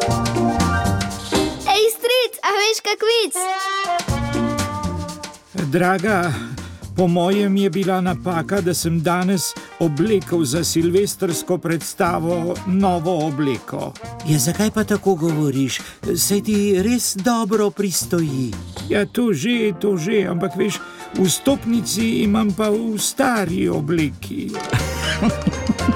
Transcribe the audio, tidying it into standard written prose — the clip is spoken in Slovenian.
Ej, stric, a veš kak vic? Draga, po mojem je bila napaka, da sem danes oblekel za silvestrsko predstavo novo obleko. Ja, zakaj pa tako govoriš? Saj ti res dobro pristoji. Ja, to že, ampak veš, v vstopnici imam pa v stari obleki.